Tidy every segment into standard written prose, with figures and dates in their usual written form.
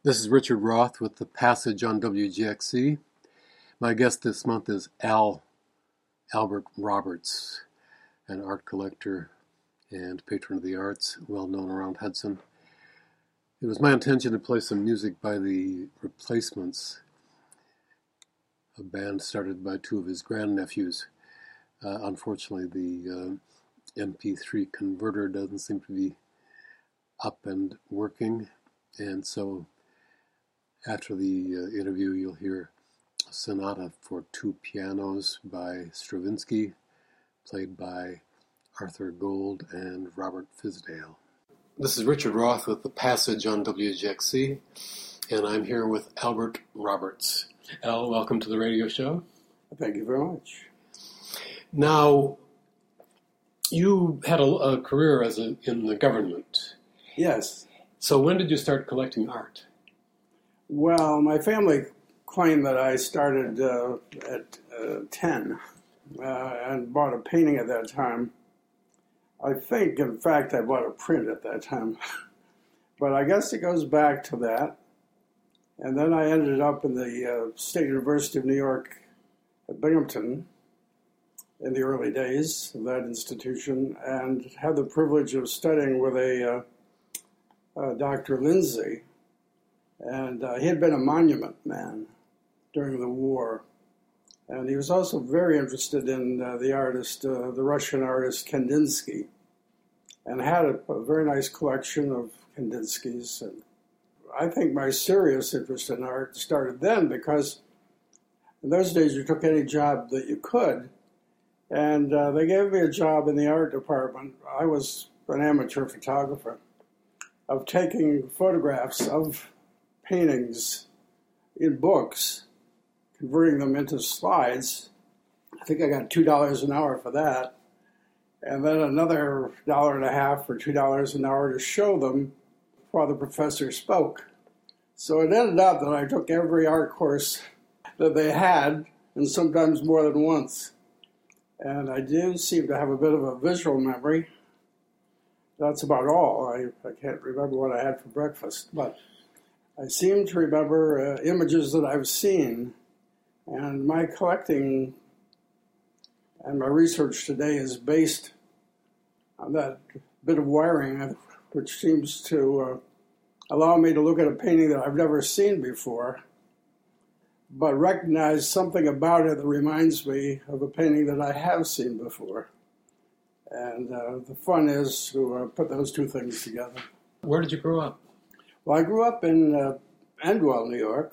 This is Richard Roth with The Passage on WGXC. My guest this month is Albert Roberts, an art collector and patron of the arts, well known around Hudson. It was my intention to play some music by The Replacements, a band started by two of his grandnephews. Unfortunately, the MP3 converter doesn't seem to be up and working, and so after the interview, you'll hear a sonata for two pianos by Stravinsky, played by Arthur Gold and Robert Fisdale. This is Richard Roth with The Passage on WGXC, and I'm here with Albert Roberts. Al, welcome to the radio show. Thank you very much. Now, you had a career in the government. Yes. So when did you start collecting art? Well, my family claimed that I started at 10 and bought a painting at that time. I think, in fact, I bought a print at that time. But I guess it goes back to that. And then I ended up in the State University of New York at Binghamton in the early days of that institution and had the privilege of studying with a Dr. Lindsay. And he had been a monument man during the war. And he was also very interested in the Russian artist Kandinsky, and had a very nice collection of Kandinskys. And I think my serious interest in art started then because in those days you took any job that you could. And they gave me a job in the art department. I was an amateur photographer, of taking photographs of paintings in books, converting them into slides. I think I got $2 an hour for that. And then another $1.50 or $2 an hour to show them while the professor spoke. So it ended up that I took every art course that they had, and sometimes more than once. And I do seem to have a bit of a visual memory. That's about all. I can't remember what I had for breakfast, but I seem to remember images that I've seen, and my collecting and my research today is based on that bit of wiring, which seems to allow me to look at a painting that I've never seen before, but recognize something about it that reminds me of a painting that I have seen before. And the fun is to put those two things together. Where did you grow up? Well, I grew up in Endwell, New York,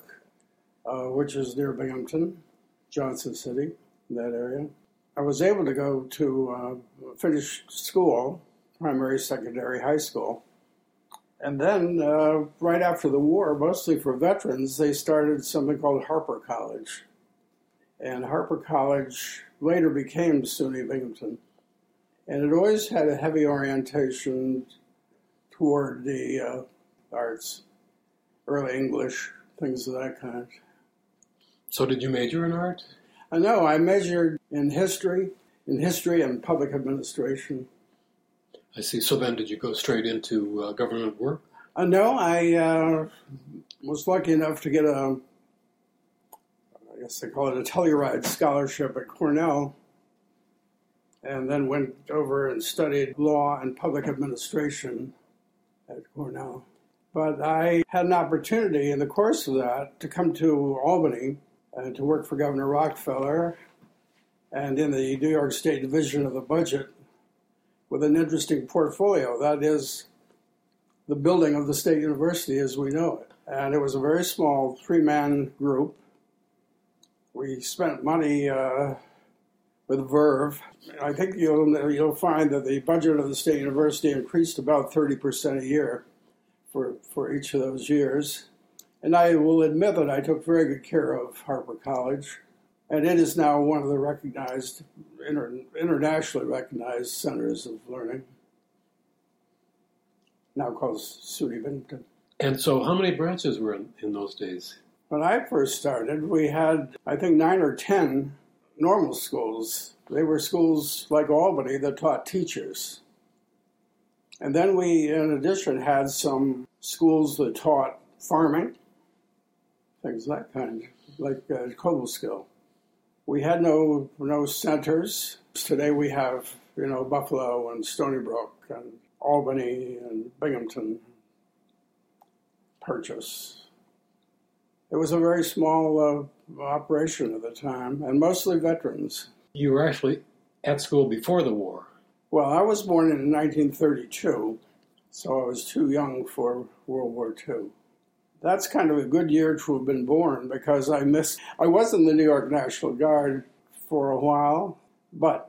which is near Binghamton, Johnson City, in that area. I was able to go to finish school, primary, secondary, high school. And then right after the war, mostly for veterans, they started something called Harper College. And Harper College later became SUNY Binghamton. And it always had a heavy orientation toward the arts, early English, things of that kind. So did you major in art? No, I majored in history and public administration. I see. So then did you go straight into government work? No, I was lucky enough to get I guess they call it a Telluride scholarship at Cornell, and then went over and studied law and public administration at Cornell. But I had an opportunity in the course of that to come to Albany and to work for Governor Rockefeller and in the New York State Division of the Budget with an interesting portfolio. That is the building of the State University as we know it. And it was a very small three-man group. We spent money with verve. I think you'll find that the budget of the State University increased about 30% a year for each of those years. And I will admit that I took very good care of Harper College, and it is now one of the recognized, internationally recognized centers of learning, now called SUNY Binghamton. And so how many branches were in those days? When I first started, we had, I think, 9 or 10 normal schools. They were schools like Albany that taught teachers. And then we, in addition, had some schools that taught farming, things of that kind, like Cobleskill. We had no centers. Today we have, Buffalo and Stony Brook and Albany and Binghamton, Purchase. It was a very small operation at the time, and mostly veterans. You were actually at school before the war. Well, I was born in 1932, so I was too young for World War II. That's kind of a good year to have been born because I was in the New York National Guard for a while, but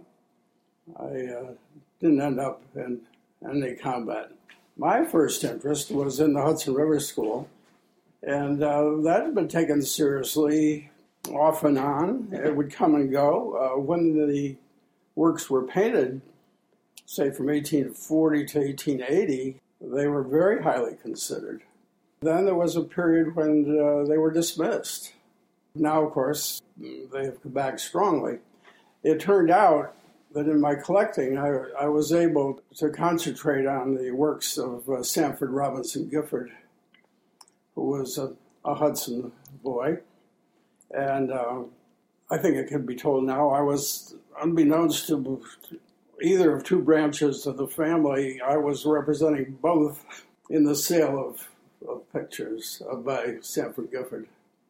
I didn't end up in any combat. My first interest was in the Hudson River School, and that had been taken seriously off and on. It would come and go. When the works were painted, say from 1840 to 1880, they were very highly considered. Then there was a period when they were dismissed. Now, of course, they have come back strongly. It turned out that in my collecting, I was able to concentrate on the works of Sanford Robinson Gifford, who was a Hudson boy. And I think it can be told now, I was, unbeknownst to either of two branches of the family, I was representing both in the sale of pictures by Sanford Gifford.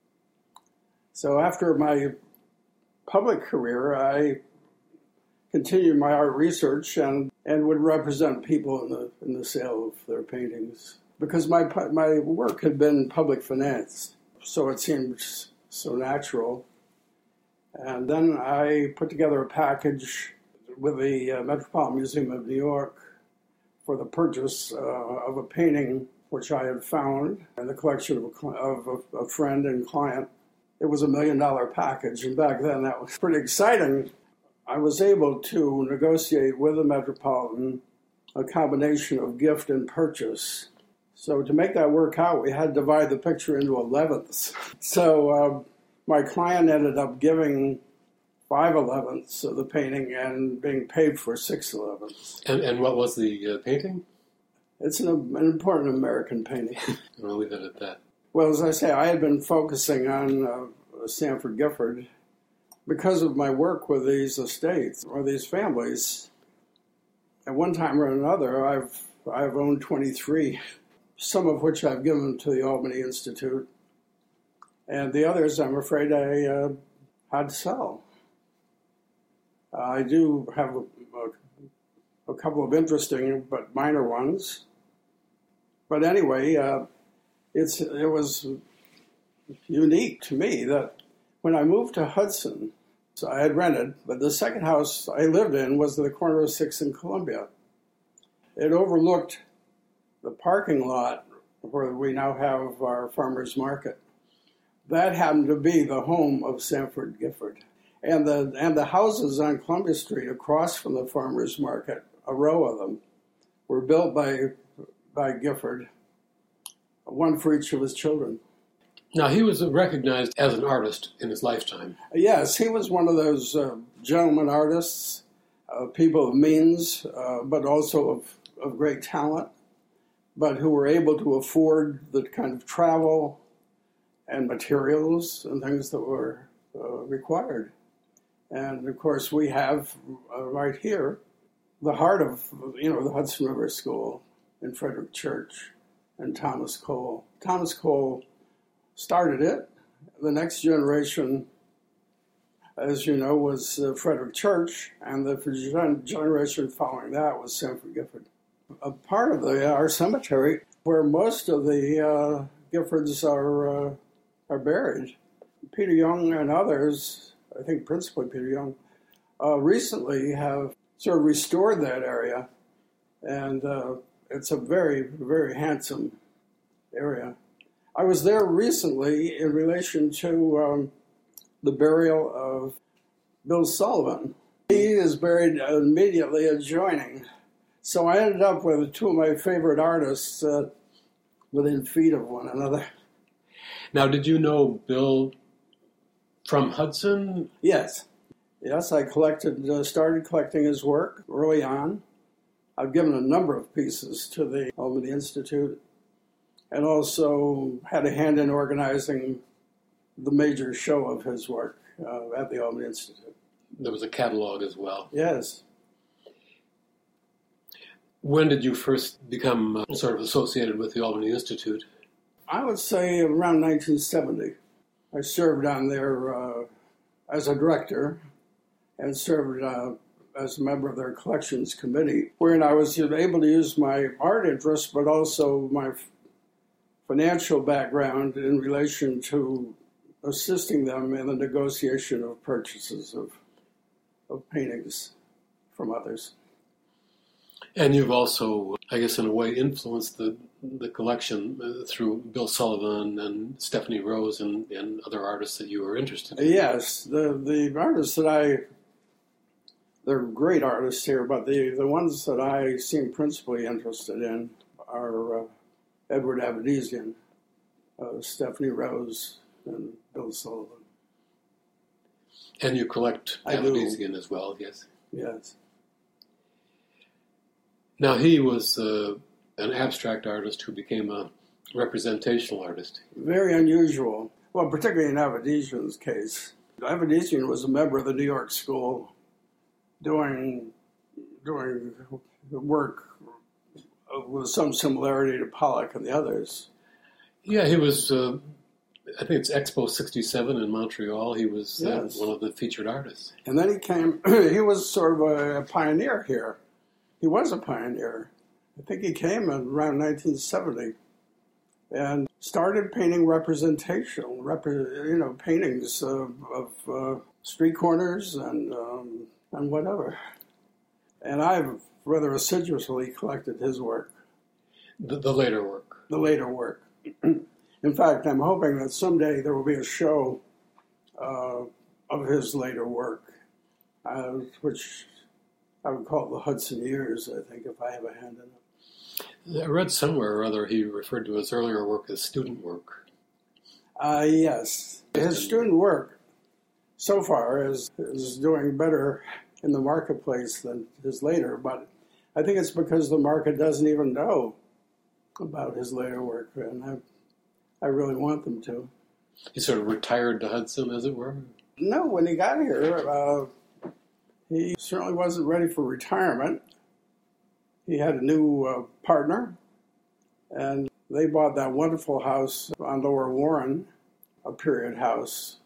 So after my public career, I continued my art research and would represent people in the sale of their paintings. Because my work had been public financed, so it seemed so natural. And then I put together a package with the Metropolitan Museum of New York for the purchase of a painting which I had found in the collection of a friend and client. It was $1 million package, and back then that was pretty exciting. I was able to negotiate with the Metropolitan a combination of gift and purchase. So to make that work out, we had to divide the picture into 11ths. So my client ended up giving 5/11ths of the painting and being paid for 6/11ths. And what was the painting? It's an important American painting. I'll leave it at that. Well, as I say, I had been focusing on Sanford Gifford because of my work with these estates or these families. At one time or another, I've owned 23, some of which I've given to the Albany Institute, and the others, I'm afraid, I had to sell. I do have a couple of interesting but minor ones. But anyway, it was unique to me that when I moved to Hudson, so I had rented, but the second house I lived in was the corner of 6th and Columbia. It overlooked the parking lot where we now have our farmers market. That happened to be the home of Sanford Gifford. And the houses on Columbia Street across from the farmers market, a row of them, were built by Gifford, one for each of his children. Now, he was recognized as an artist in his lifetime. Yes, he was one of those gentleman artists, people of means, but also of great talent, but who were able to afford the kind of travel and materials and things that were required. And, of course, we have right here the heart of, the Hudson River School in Frederick Church and Thomas Cole. Thomas Cole started it. The next generation, as you know, was Frederick Church, and the generation following that was Sanford Gifford. A part of our cemetery where most of the Giffords are buried. Peter Young and others, I think principally Peter Young, recently have sort of restored that area, and it's a very, very handsome area. I was there recently in relation to the burial of Bill Sullivan. He is buried immediately adjoining. So I ended up with two of my favorite artists within feet of one another. Now, did you know Bill from Hudson? Yes. Yes, I started collecting his work early on. I've given a number of pieces to the Albany Institute, and also had a hand in organizing the major show of his work at the Albany Institute. There was a catalog as well. Yes. When did you first become sort of associated with the Albany Institute? I would say around 1970. I served on there as a director and served as a member of their collections committee, wherein I was able to use my art interest, but also my financial background in relation to assisting them in the negotiation of purchases of paintings from others. And you've also, I guess, in a way, influenced the collection through Bill Sullivan and Stephanie Rose and other artists that you were interested in. Yes, the artists that they're great artists here, but the ones that I seem principally interested in are Edward Avedisian, Stephanie Rose, and Bill Sullivan. And you collect Avedisian as well, yes? Yes. Now, he was an abstract artist who became a representational artist. Very unusual. Well, particularly in Avedisian's case. Avedisian was a member of the New York School doing work with some similarity to Pollock and the others. Yeah, he was, I think it's Expo 67 in Montreal. He was one of the featured artists. And then he was sort of a pioneer here. He was a pioneer. I think he came around 1970 and started painting representational, paintings of street corners and whatever. And I've rather assiduously collected his work. The later work. The later work. In fact, I'm hoping that someday there will be a show of his later work, which I would call it the Hudson Years, I think, if I have a hand in it. I read somewhere or other he referred to his earlier work as student work. Yes. His student work so far is doing better in the marketplace than his later, but I think it's because the market doesn't even know about his later work, and I really want them to. He sort of retired to Hudson, as it were? No, when he got here, he certainly wasn't ready for retirement. He had a new partner, and they bought that wonderful house on Lower Warren, a period house,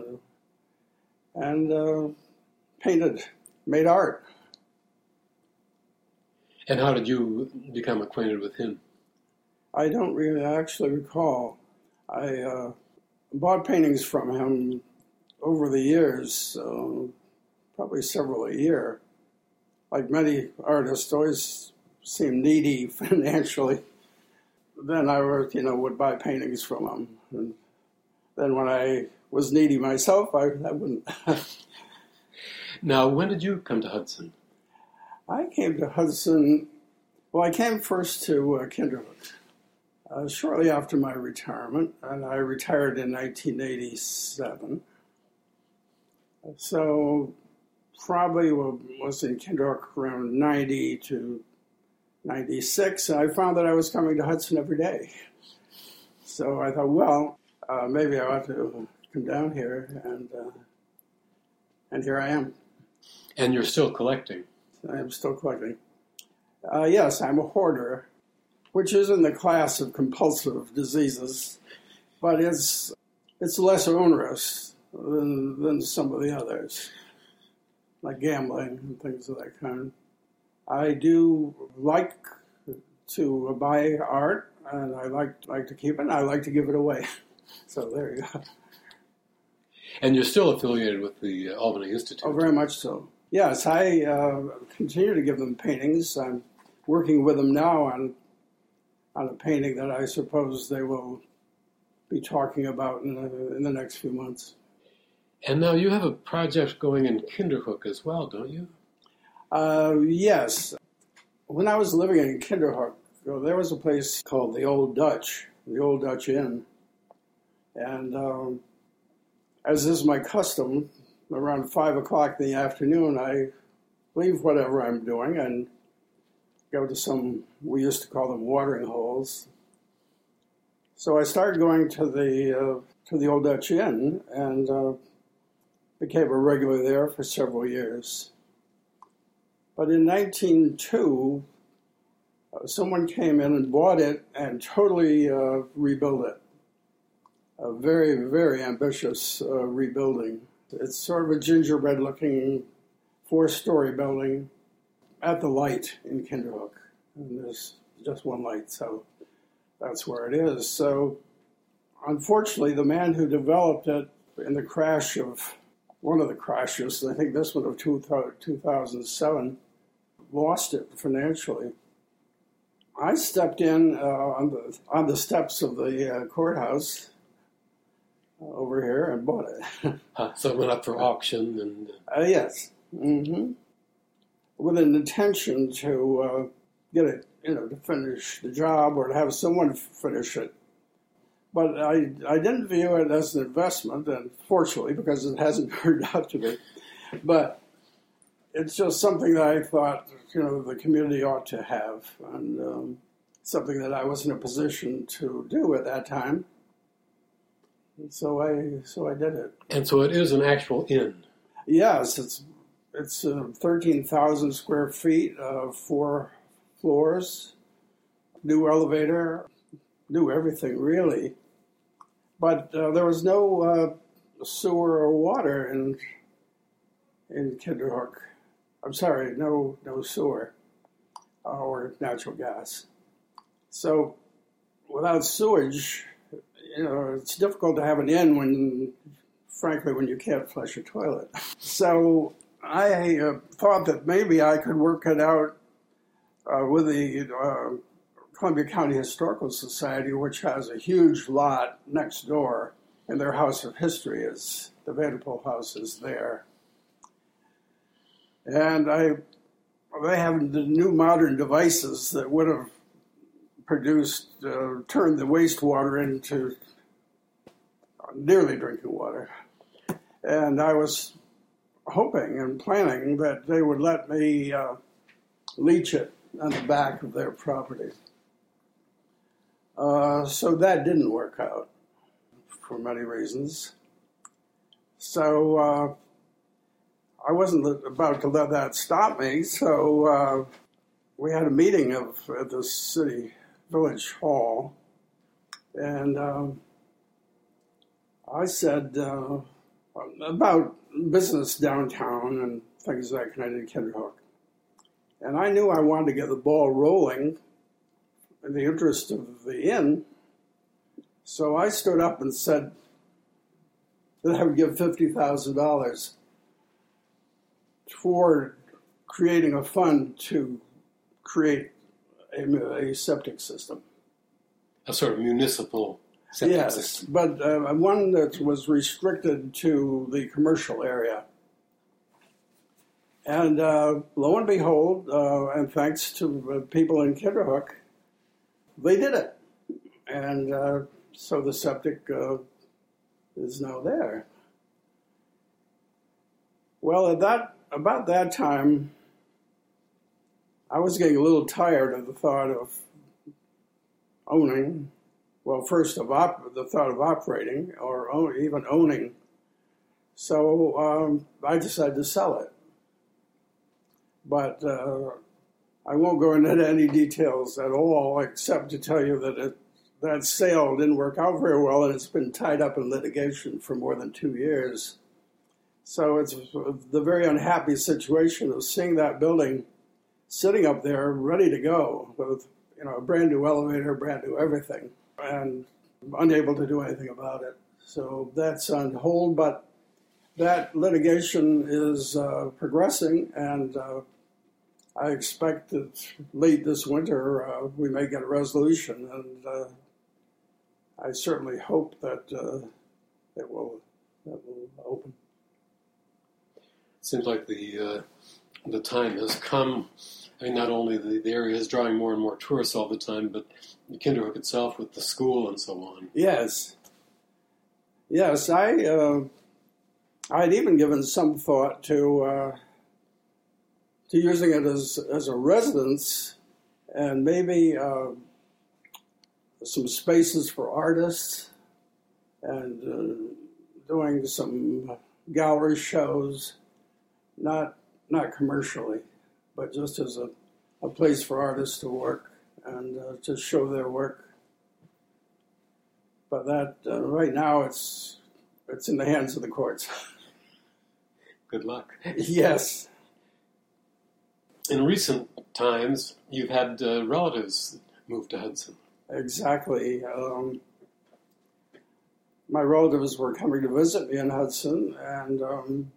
and painted, made art. And how did you become acquainted with him? I don't really actually recall. I bought paintings from him over the years, probably several a year. Like many artists, always seemed needy financially. Then I would buy paintings from him. And then when I was needy myself, I wouldn't. Now, when did you come to Hudson? I came to Hudson, I came first to Kinderhook shortly after my retirement, and I retired in 1987. So probably was in Kinderhook around 90 to 96, and I found that I was coming to Hudson every day. So I thought, maybe I ought to come down here, and here I am. And you're still collecting? I am still collecting. Yes, I'm a hoarder, which is in the class of compulsive diseases, but it's less onerous than some of the others, like gambling and things of that kind. I do like to buy art, and I like to keep it, and I like to give it away. So there you go. And you're still affiliated with the Albany Institute? Oh, very much so. Yes, I continue to give them paintings. I'm working with them now on a painting that I suppose they will be talking about in the next few months. And now you have a project going in Kinderhook as well, don't you? Yes. When I was living in Kinderhook, there was a place called the Old Dutch Inn. And as is my custom, around 5 o'clock in the afternoon, I leave whatever I'm doing and go to we used to call them watering holes, So I started going to the Old Dutch Inn and became a regular there for several years. But in 1902, someone came in and bought it and totally rebuilt it. A very, very ambitious rebuilding. It's sort of a gingerbread-looking 4-story building at the light in Kinderhook. And there's just one light, so that's where it is. So, unfortunately, the man who developed it in the crash of one of the crashes, I think this one of 2007, lost it financially. I stepped in on the steps of the courthouse over here and bought it. So it went up for auction, and yes, with an intention to get it, to finish the job or to have someone finish it. But I didn't view it as an investment, and fortunately, because it hasn't turned out to be. But it's just something that I thought, the community ought to have, and something that I was in a position to do at that time. And so I did it. And so it is an actual inn. Yes, it's 13,000 square feet, 4 floors, new elevator, new everything really. But there was no sewer or water in Kinderhook. I'm sorry, no sewer or natural gas. So without sewage, it's difficult to have an inn when you can't flush a toilet. So I thought that maybe I could work it out with the Columbia County Historical Society, which has a huge lot next door, and their House of History is, the Vanderpool House is there. And they have the new modern devices that would have turned the wastewater into nearly drinking water. And I was hoping and planning that they would let me leach it on the back of their property. So that didn't work out for many reasons. So I wasn't about to let that stop me, so we had a meeting at the city village hall, and I said about business downtown and things that connected to Kinderhook. And I knew I wanted to get the ball rolling in the interest of the inn, so I stood up and said that I would give $50,000 toward creating a fund to create a septic system. A sort of municipal septic system. Yes, but one that was restricted to the commercial area. And lo and behold, and thanks to people in Kinderhook, they did it. And so the septic is now there. Well, about that time, I was getting a little tired of the thought of owning, well, first of the thought of operating or even owning. So I decided to sell it. But I won't go into any details at all, except to tell you that that sale didn't work out very well, and it's been tied up in litigation for more than 2 years. So it's the very unhappy situation of seeing that building sitting up there ready to go with a brand new elevator, brand new everything, and unable to do anything about it. So that's on hold, but that litigation is progressing, and I expect that late this winter we may get a resolution, and I certainly hope that it will open. Seems like the time has come. I mean, not only the area is drawing more and more tourists all the time, but Kinderhook itself with the school and so on. Yes. I'd even given some thought to using it as a residence, and maybe some spaces for artists and doing some gallery shows, not commercially, but just as a place for artists to work and to show their work. But that right now it's in the hands of the courts. Good luck. Yes. In recent times, you've had relatives move to Hudson. Exactly. My relatives were coming to visit me in Hudson and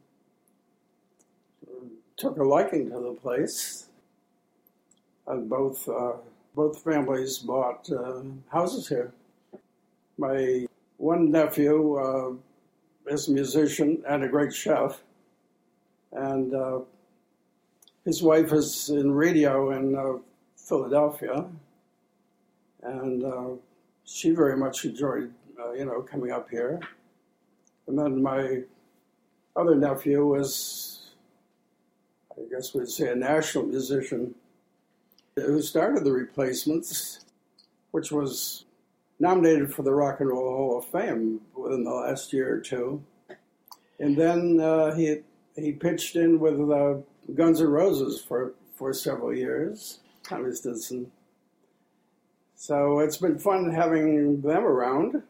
took a liking to the place. And both families bought houses here. My one nephew is a musician and a great chef, and his wife is in radio in Philadelphia, and she very much enjoyed, coming up here. And then my other nephew is, I guess we'd say, a national musician who started the Replacements, which was nominated for the Rock and Roll Hall of Fame within the last year or two. And then he pitched in with Guns N' Roses for several years, Tommy Stinson. So it's been fun having them around.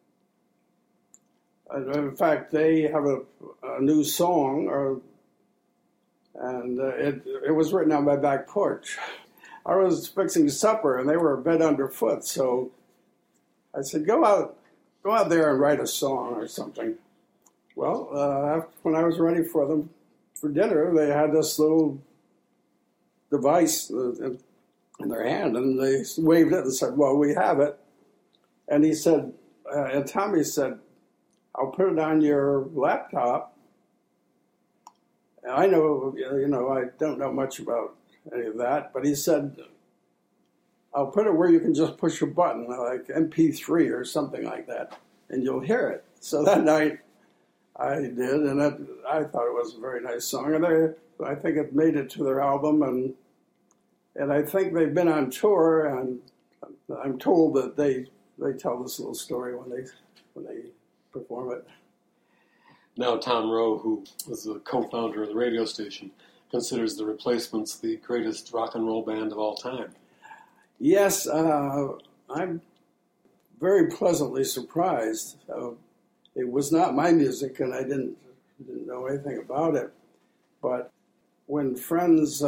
In fact, they have a new song, and it was written on my back porch. I was fixing supper, and they were a bed underfoot, so I said, go out there and write a song or something. Well, when I was ready for them for dinner, they had this little device in their hand, and they waved it and said, well, we have it. And he said, and Tommy said, I'll put it on your laptop. And I know, I don't know much about any of that, but he said, I'll put it where you can just push a button, like MP3 or something like that, and you'll hear it. So that night I did, and I thought it was a very nice song. And I think it made it to their album, and I think they've been on tour, and I'm told that they tell this little story when they perform it. Now Tom Rowe, who was the co-founder of the radio station, considers the Replacements the greatest rock and roll band of all time. Yes, I'm very pleasantly surprised. It was not my music, and I didn't know anything about it. But when friends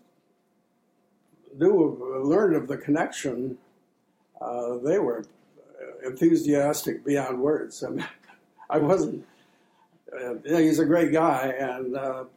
learned of the connection, they were enthusiastic beyond words. I mean, I wasn't. He's a great guy, and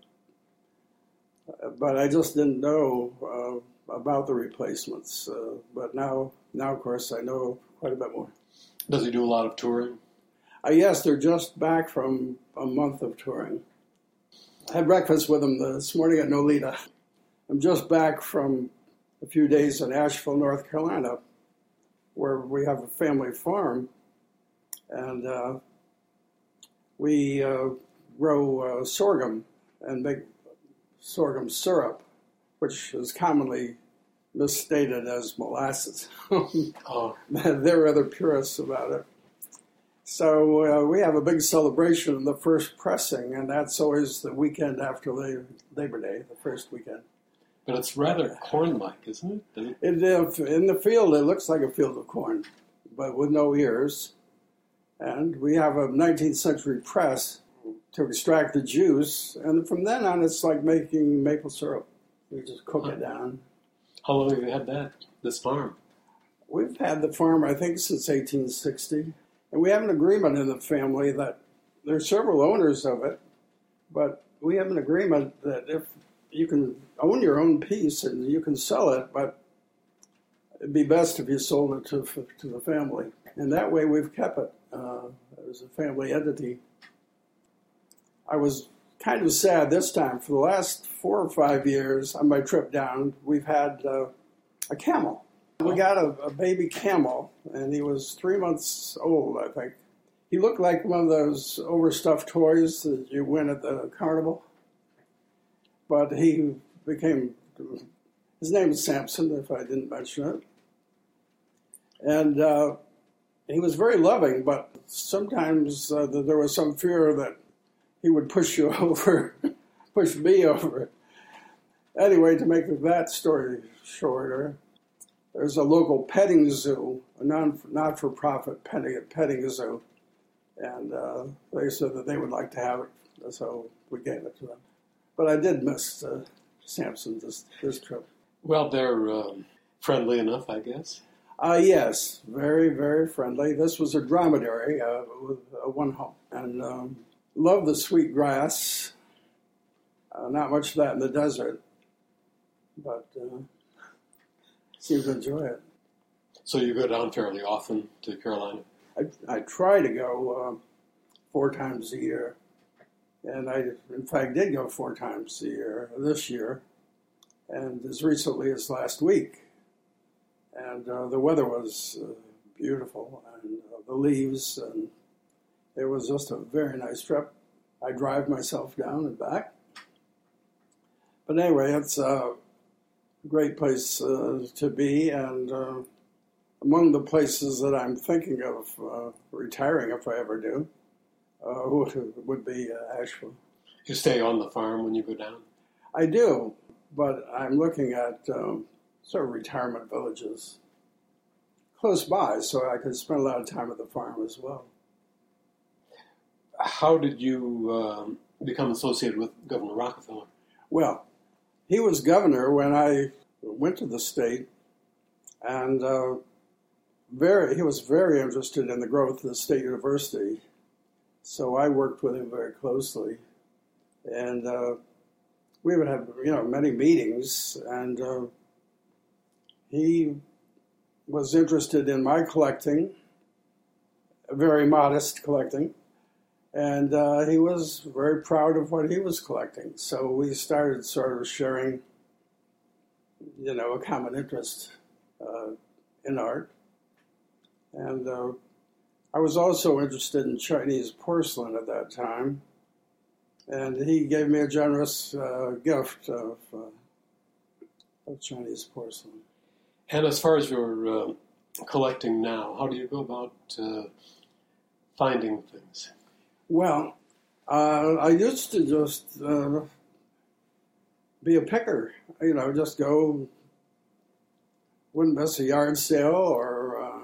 but I just didn't know about the Replacements. But now, of course, I know quite a bit more. Does he do a lot of touring? Yes, they're just back from a month of touring. I had breakfast with them this morning at Nolita. I'm just back from a few days in Asheville, North Carolina, where we have a family farm, and we grow sorghum and make sorghum syrup, which is commonly misstated as molasses. Oh. They're rather purists about it. So we have a big celebration of the first pressing, and that's always the weekend after Labor Day, the first weekend. But it's rather corn-like, isn't it? In the field, it looks like a field of corn, but with no ears. And we have a 19th century press to extract the juice, and from then on, it's like making maple syrup. We just cook it down. How long have you had this farm? We've had the farm, I think, since 1860. And we have an agreement in the family that there are several owners of it, but we have an agreement that if you can own your own piece and you can sell it, but it'd be best if you sold it to the family. And that way we've kept it as a family entity. I was kind of sad this time. For the last 4 or 5 years on my trip down, we've had a camel. We got a baby camel, and he was 3 months old, I think. He looked like one of those overstuffed toys that you win at the carnival. But he became, his name is Samson, if I didn't mention it. And he was very loving, but sometimes there was some fear that he would push you over, push me over. Anyway, to make that story shorter, there's a local petting zoo, a not-for-profit petting zoo, and they said that they would like to have it, so we gave it to them. But I did miss Sampson this trip. Well, they're friendly enough, I guess. Yes, very, very friendly. This was a dromedary with one hump, and loved the sweet grass. Not much of that in the desert, but seemed to enjoy it. So you go down fairly often to Carolina? I try to go 4 times a year, and I, in fact, did go 4 times a year this year, and as recently as last week. And the weather was beautiful, and the leaves, and it was just a very nice trip. I drive myself down and back. But anyway, it's a great place to be, and among the places that I'm thinking of retiring, if I ever do, would be Asheville. You stay on the farm when you go down? I do, but I'm looking at sort of retirement villages close by, so I could spend a lot of time at the farm as well. How did you become associated with Governor Rockefeller? Well, he was governor when I went to the state, and he was very interested in the growth of the state university. So I worked with him very closely, and we would have many meetings, and he was interested in my collecting, very modest collecting, and he was very proud of what he was collecting. So we started sort of sharing, a common interest in art. And I was also interested in Chinese porcelain at that time, and he gave me a generous gift of Chinese porcelain. And as far as your collecting now, how do you go about finding things? Well, I used to just be a picker, just go, wouldn't miss a yard sale or,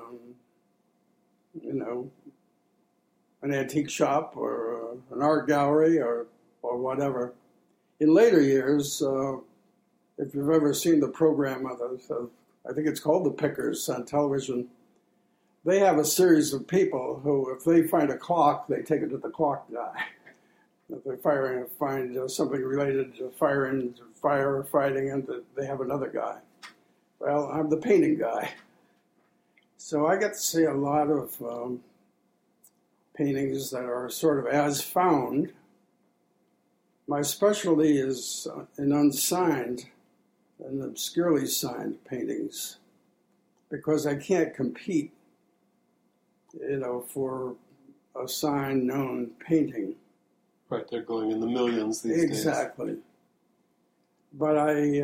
an antique shop or an art gallery or whatever. In later years, if you've ever seen the program I think it's called The Pickers on television, they have a series of people who, if they find a clock, they take it to the clock guy. If they find something related to firefighting, and they have another guy. Well, I'm the painting guy. So I get to see a lot of paintings that are sort of as found. My specialty is in unsigned and obscurely signed paintings, because I can't compete, for a signed known painting. Right, they're going in the millions these days. Exactly. But I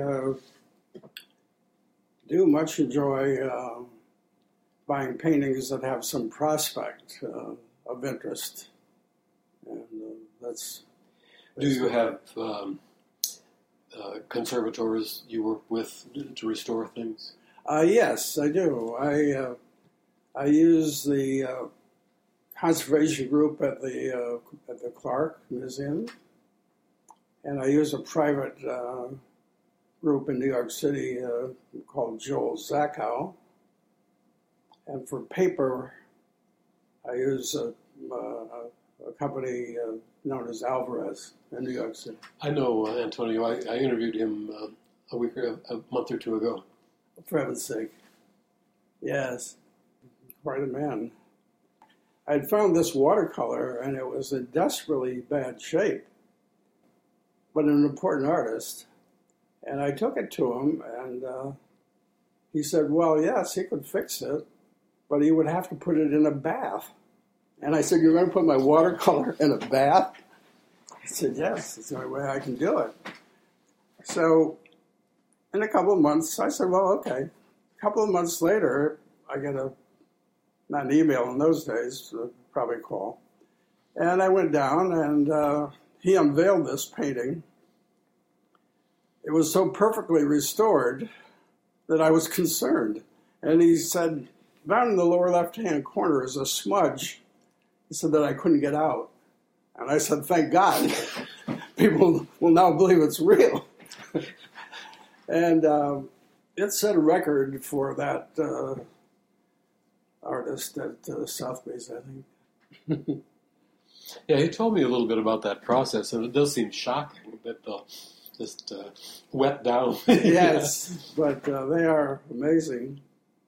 do much enjoy buying paintings that have some prospect of interest. And that's... Do you have conservators you work with to restore things? Yes, I do. I use the conservation group at the Clark Museum, and I use a private group in New York City called Joel Zachow. And for paper, I use a company known as Alvarez in New York City. I know Antonio. I interviewed him a month or two ago. For heaven's sake. Yes. Quite a man. I had found this watercolor, and it was in desperately bad shape, but an important artist. And I took it to him, and he said, well, yes, he could fix it, but he would have to put it in a bath. And I said, you're going to put my watercolor in a bath? He said, yes, it's the only way I can do it. So in a couple of months, I said, well, okay. A couple of months later, I get a not an email in those days, probably a call. And I went down, and he unveiled this painting. It was so perfectly restored that I was concerned. And he said, down in the lower left-hand corner is a smudge. He said that I couldn't get out. And I said, thank God. People will now believe it's real. And it set a record for that artist at Sotheby's, I think. Yeah, he told me a little bit about that process, and it does seem shocking that they'll just wet down. Yes, but they are amazing.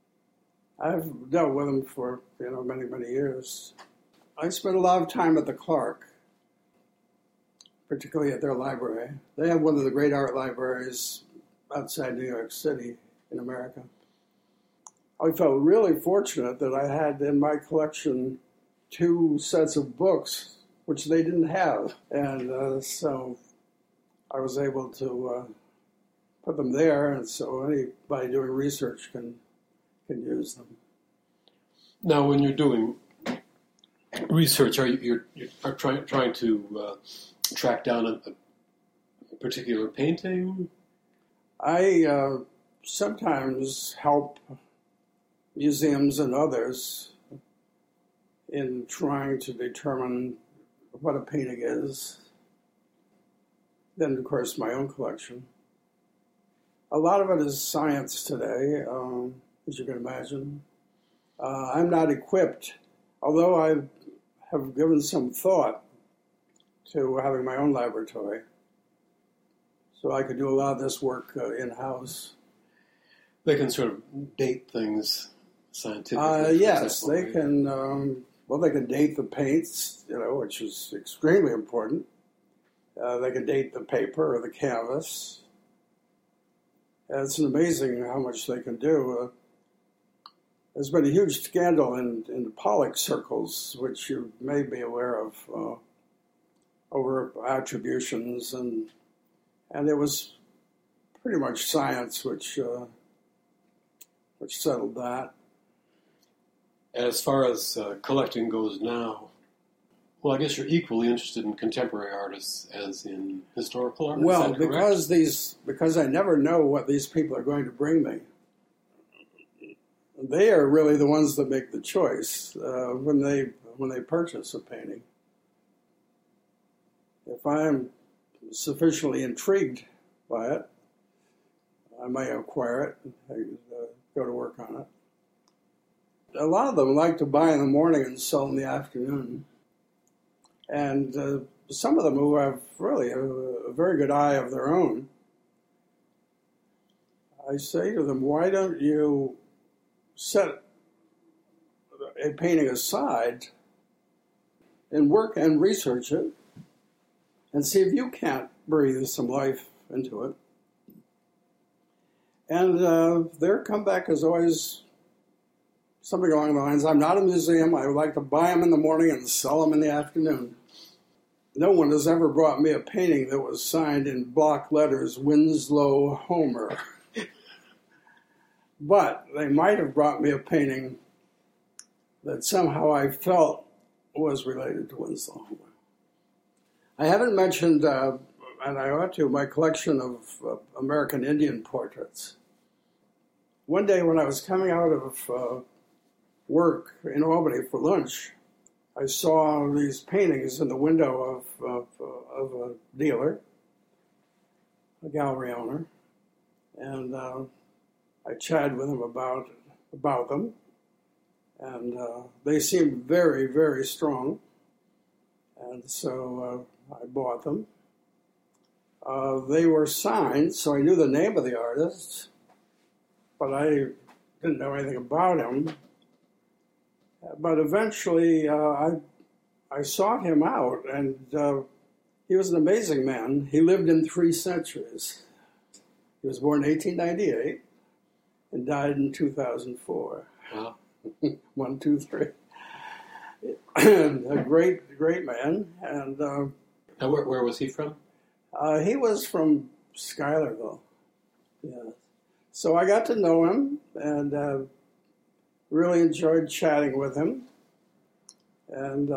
I've dealt with them for many, many years. I spent a lot of time at the Clark, particularly at their library. They have one of the great art libraries outside New York City in America. I felt really fortunate that I had in my collection 2 sets of books, which they didn't have. And so I was able to put them there, and so anybody doing research can use them. Now, when you're doing research, you're trying to track down a particular painting? I sometimes help museums and others in trying to determine what a painting is. Then, of course, my own collection. A lot of it is science today, as you can imagine. I'm not equipped, although I have given some thought to having my own laboratory, so I could do a lot of this work in-house. They can sort of date things scientifically. Yes, they can. They can date the paints, which is extremely important. They can date the paper or the canvas. It's amazing how much they can do. There's been a huge scandal in the Pollock circles, which you may be aware of, over attributions, and it was pretty much science which settled that. As far as collecting goes now, well, I guess you're equally interested in contemporary artists as in historical art. Well, because I never know what these people are going to bring me. They are really the ones that make the choice when they purchase a painting. If I'm sufficiently intrigued by it, I may acquire it and go to work on it. A lot of them like to buy in the morning and sell in the afternoon. And some of them who have really a very good eye of their own, I say to them, why don't you set a painting aside and work and research it and see if you can't breathe some life into it. And their comeback is always something along the lines, I'm not a museum, I would like to buy them in the morning and sell them in the afternoon. No one has ever brought me a painting that was signed in block letters, Winslow Homer. But they might have brought me a painting that somehow I felt was related to Winslow Homer. I haven't mentioned, and I ought to, my collection of American Indian portraits. One day when I was coming out of work in Albany for lunch, I saw these paintings in the window of a dealer, a gallery owner, and I chatted with him about them, and they seemed very, very strong, and so I bought them. They were signed, so I knew the name of the artist, but I didn't know anything about him. But eventually, I sought him out, and he was an amazing man. He lived in 3 centuries. He was born in 1898 and died in 2004. Wow. 1, 2, 3. A great man. And where was he from? He was from Schuylerville. Yeah. So I got to know him, and really enjoyed chatting with him. And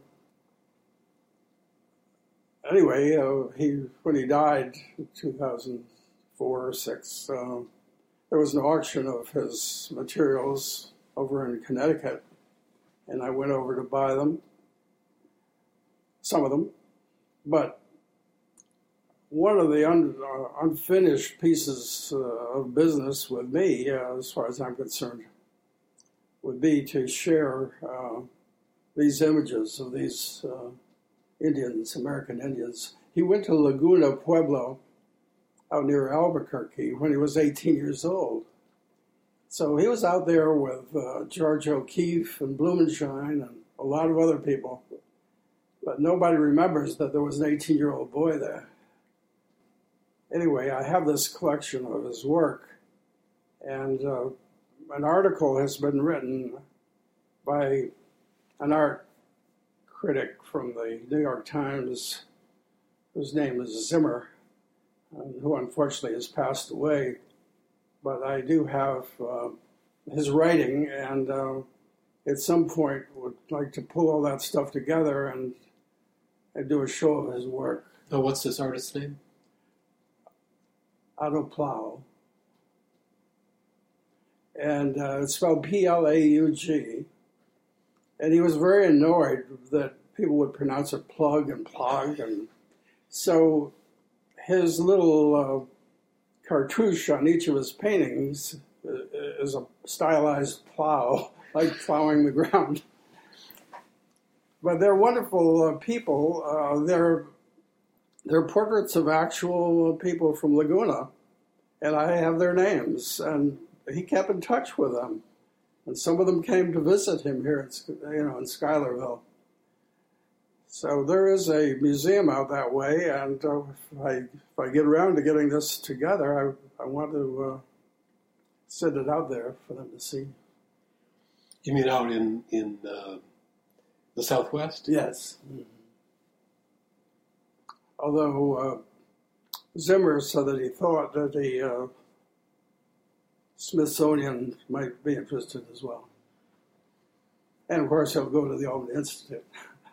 anyway, when he died in 2004 or 6, there was an auction of his materials over in Connecticut, and I went over to buy them, some of them. But one of the unfinished pieces of business with me, as far as I'm concerned, would be to share these images of these Indians, American Indians. He went to Laguna Pueblo out near Albuquerque when he was 18 years old. So he was out there with George O'Keeffe and Blumenschein and a lot of other people. But nobody remembers that there was an 18-year-old boy there. Anyway, I have this collection of his work, and an article has been written by an art critic from the New York Times, whose name is Zimmer, who unfortunately has passed away. But I do have his writing, and at some point would like to pull all that stuff together and do a show of his work. Oh, what's this artist's name? Otto Plau. And it's spelled Plaug. And he was very annoyed that people would pronounce it plug and plug. And so his little cartouche on each of his paintings is a stylized plow, like plowing the ground. But they're wonderful people. They're portraits of actual people from Laguna, and I have their names. And he kept in touch with them, and some of them came to visit him here in Schuylerville. So there is a museum out that way, and if I get around to getting this together, I want to send it out there for them to see. You mean out in the Southwest? Yes. Mm-hmm. Although Zimmer said that he thought that the Smithsonian might be interested as well. And of course, he'll go to the Albany Institute.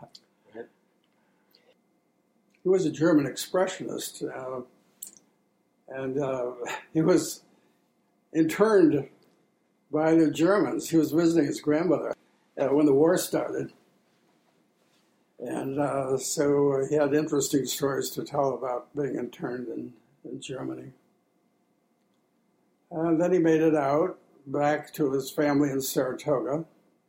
He was a German expressionist, and he was interned by the Germans. He was visiting his grandmother when the war started. And so he had interesting stories to tell about being interned in Germany. And then he made it out back to his family in Saratoga,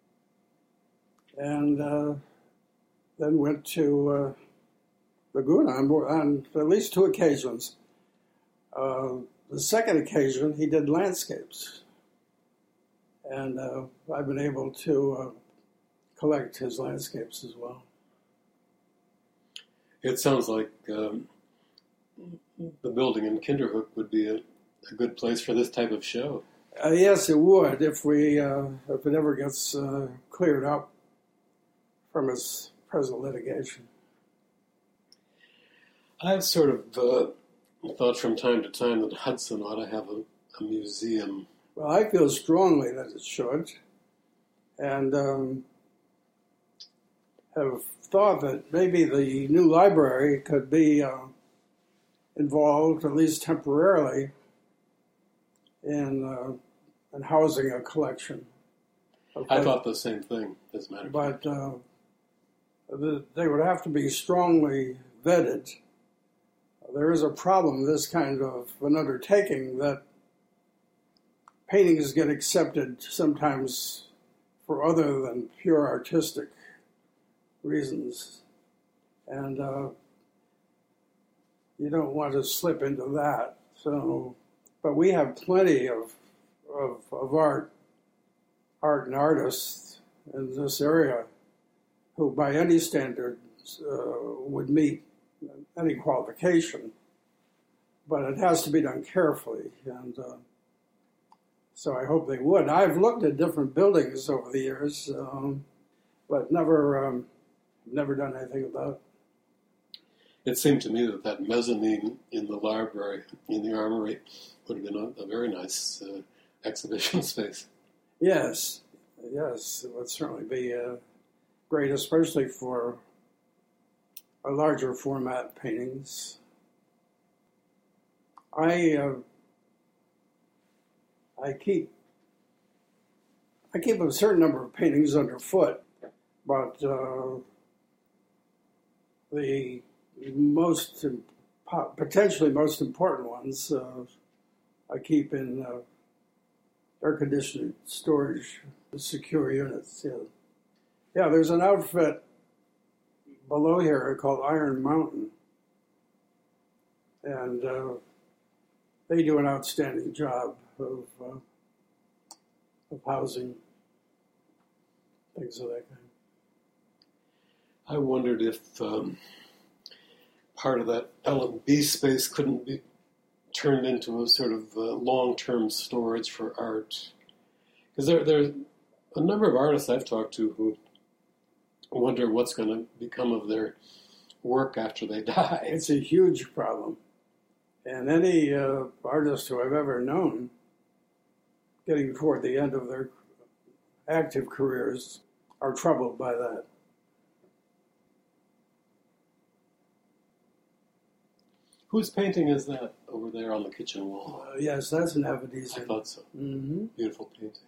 and then went to Laguna on at least 2 occasions. The second occasion, he did landscapes, and I've been able to collect his landscapes as well. It sounds like the building in Kinderhook would be a good place for this type of show. Yes, it would if it ever gets cleared up from its present litigation. I've sort of thought from time to time that Hudson ought to have a museum. Well, I feel strongly that it should, and have thought that maybe the new library could be involved, at least temporarily, in housing a collection. I thought the same thing, as a matter of fact. But they would have to be strongly vetted. There is a problem with this kind of an undertaking that paintings get accepted sometimes for other than pure artistic reasons. And you don't want to slip into that. So, but we have plenty of art and artists in this area who, by any standards, would meet any qualification. But it has to be done carefully, and so I hope they would. I've looked at different buildings over the years, but never done anything about it. It seemed to me that mezzanine in the library, in the armory, would have been a very nice exhibition space. Yes, Yes, it would certainly be great, especially for larger format paintings. I keep a certain number of paintings underfoot, but the potentially most important ones I keep in air-conditioned storage, secure units. Yeah, there's an outfit below here called Iron Mountain, and they do an outstanding job of housing things of that kind. I wondered if part of that L&B space couldn't be turned into a sort of long-term storage for art. Because there's a number of artists I've talked to who wonder what's going to become of their work after they die. It's a huge problem. And any artist who I've ever known getting toward the end of their active careers are troubled by that. Whose painting is that over there on the kitchen wall? Yes, that's an Avedisian. I thought so. Mm-hmm. Beautiful painting.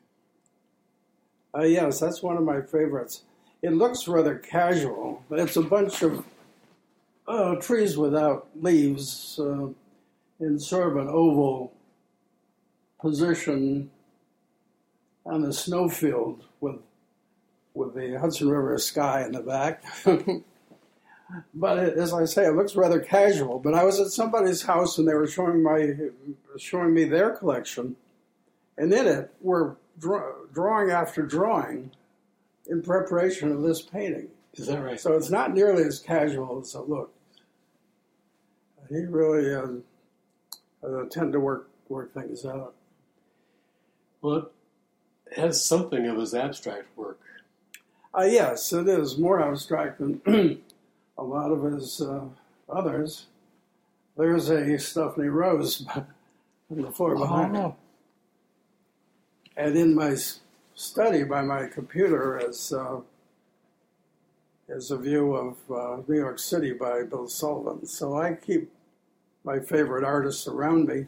Yes, that's one of my favorites. It looks rather casual. It's a bunch of trees without leaves in sort of an oval position on the snowfield with the Hudson River sky in the back. But as I say, it looks rather casual. But I was at somebody's house and they were showing me their collection, and in it were drawing after drawing in preparation of this painting. Is that right? So it's not nearly as casual as it looks. He really tend to work things out. Well, it has something of his abstract work. Yes, it is more abstract than a lot of his others. There's a Stephanie Rose on the floor behind me. And in my study by my computer is a view of New York City by Bill Sullivan. So I keep my favorite artists around me.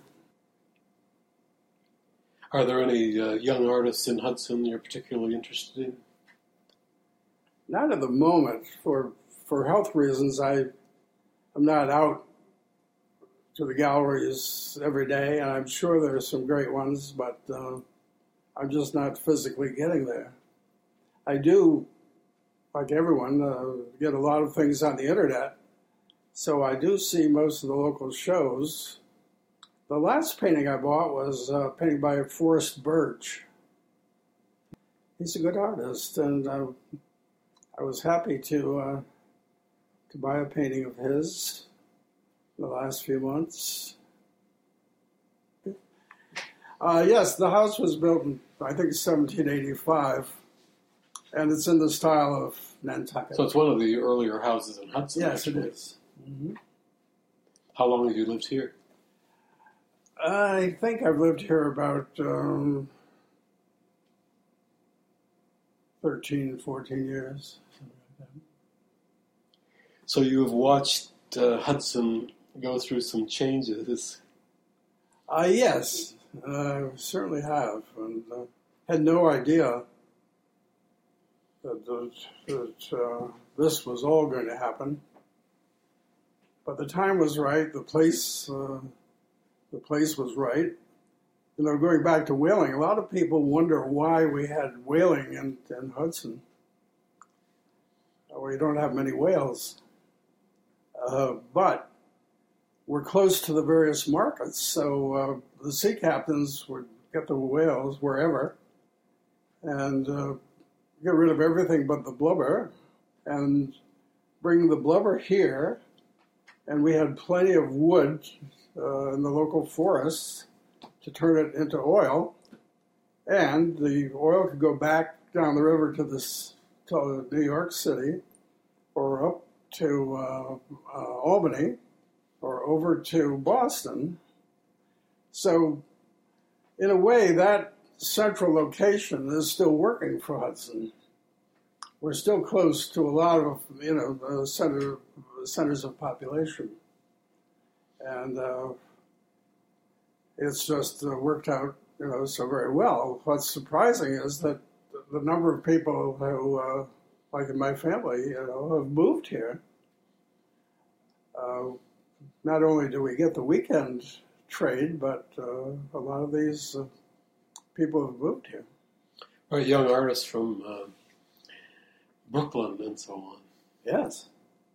Are there any young artists in Hudson you're particularly interested in? Not at the moment. For health reasons, I'm not out to the galleries every day, and I'm sure there are some great ones, but I'm just not physically getting there. I do, like everyone, get a lot of things on the internet, so I do see most of the local shows. The last painting I bought was a painting by Forrest Birch. He's a good artist, and I was happy to buy a painting of his in the last few months. Yes, the house was built in, I think, 1785, and it's in the style of Nantucket. So it's one of the earlier houses in Hudson, yes, actually. it is. Mm-hmm. How long have you lived here? I think I've lived here about 13, 14 years. So you have watched Hudson go through some changes. Yes, certainly have, and had no idea that this was all going to happen. But the time was right. The place was right. You know, going back to whaling, a lot of people wonder why we had whaling in Hudson. We don't have many whales. But we're close to the various markets, so the sea captains would get the whales wherever and get rid of everything but the blubber and bring the blubber here. And we had plenty of wood in the local forests to turn it into oil, and the oil could go back down the river to New York City or up to Albany or over to Boston. So in a way, that central location is still working for Hudson. We're still close to a lot of, centers of population. And it's just worked out, so very well. What's surprising is that the number of people who, like in my family, have moved here. Not only do we get the weekend trade, but a lot of these people have moved here. Right, young artists from Brooklyn and so on. Yes.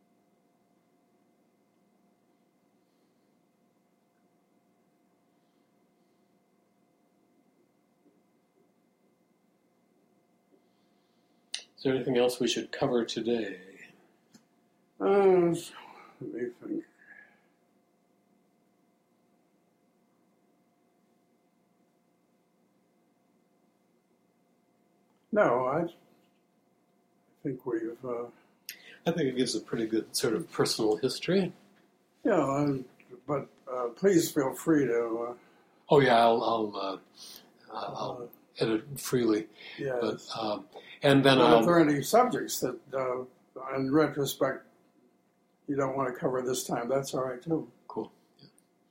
Is there anything else we should cover today? Let me think. No, I think we've... I think it gives a pretty good sort of personal history. Yeah, but please feel free to... Oh, yeah, I'll edit freely. Yes. But, and then if there are any subjects that, in retrospect, you don't want to cover this time, that's all right, too. Cool. Yeah.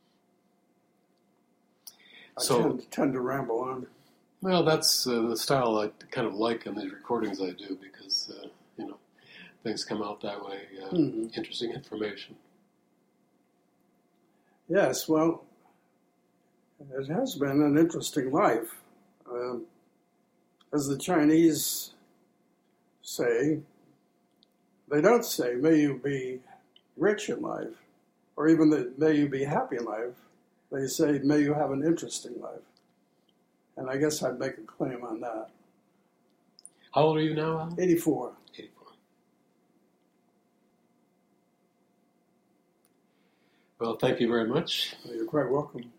I tend to ramble on. Well, that's the style I kind of like in these recordings I do because, things come out that way, interesting information. Yes, well, it has been an interesting life. As the Chinese say, they don't say, may you be rich in life, or even that may you be happy in life. They say, may you have an interesting life. And I guess I'd make a claim on that. How old are you now, Al? 84. 84. Well, thank you very much. You're quite welcome.